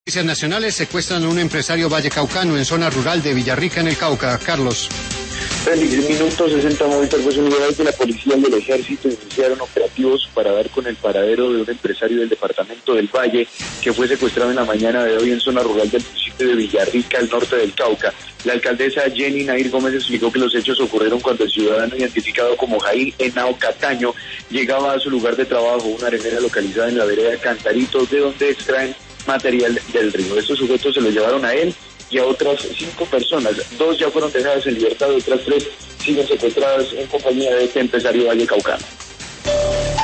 Noticias nacionales: secuestran a un empresario vallecaucano en zona rural de Villarrica, en el Cauca. Carlos. Feliz minuto, 60 móviles unidades de la policía y del ejército iniciaron operativos para dar con el paradero de un empresario del departamento del Valle que fue secuestrado en la mañana de hoy en zona rural del municipio de Villarrica, al norte del Cauca. La alcaldesa Jenny Nair Gómez explicó que los hechos ocurrieron cuando el ciudadano identificado como Jair Henao Cataño llegaba a su lugar de trabajo, una arenera localizada en la vereda Cantaritos, de donde extraen material del río. Estos sujetos se los llevaron a él y a otras 5 personas. 2 ya fueron dejadas en libertad, otras 3 siguen secuestradas en compañía de este empresario vallecaucano.